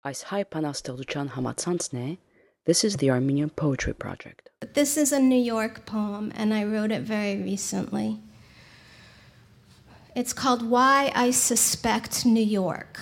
Այս հայ բանաստեղծության համացանցն է. This is the Armenian Poetry Project. This is a New York poem, and I wrote it very recently. It's called Why I Suspect New York.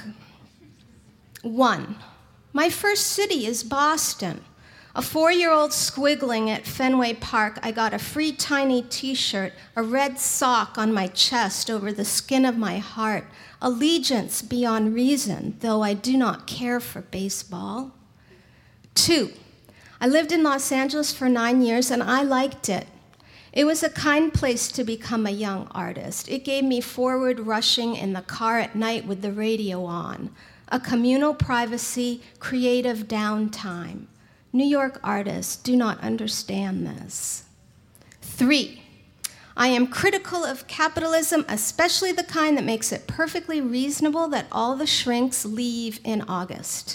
1. My first city is Boston. A 4-year-old squiggling at Fenway Park, I got a free tiny t-shirt, a red sock on my chest over the skin of my heart, allegiance beyond reason, though I do not care for baseball. 2. I lived in Los Angeles for 9 years, and I liked it. It was a kind place to become a young artist. It gave me forward rushing in the car at night with the radio on, a communal privacy, creative downtime. New York artists do not understand this. 3. I am critical of capitalism, especially the kind that makes it perfectly reasonable that all the shrinks leave in August.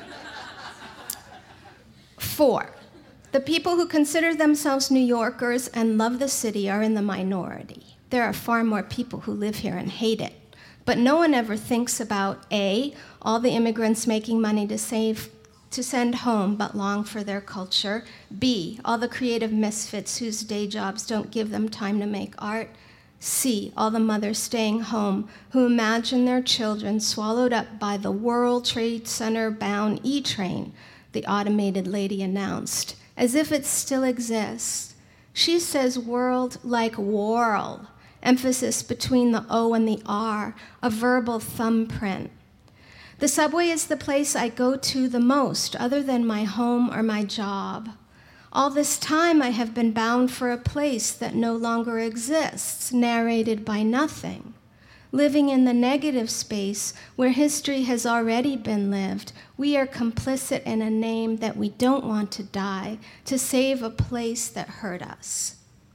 4. The people who consider themselves New Yorkers and love the city are in the minority. There are far more people who live here and hate it. But no one ever thinks about A, all the immigrants making money to send home but long for their culture, B, all the creative misfits whose day jobs don't give them time to make art, C, all the mothers staying home who imagine their children swallowed up by the World Trade Center bound E-train, the automated lady announced, as if it still exists. She says world like world, emphasis between the O and the R, a verbal thumbprint. The subway is the place I go to the most, other than my home or my job. All this time I have been bound for a place that no longer exists, narrated by nothing. Living in the negative space where history has already been lived, we are complicit in a name that we don't want to die to save a place that hurt us.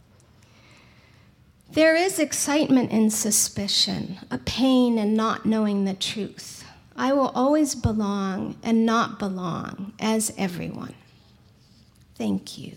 There is excitement in suspicion, a pain in not knowing the truth. I will always belong and not belong as everyone. Thank you.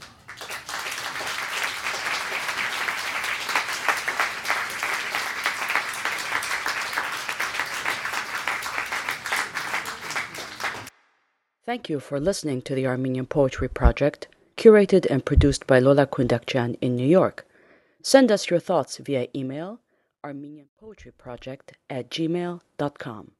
Thank you for listening to the Armenian Poetry Project, curated and produced by Lola Kundakjian in New York. Send us your thoughts via email, armenianpoetryproject@gmail.com.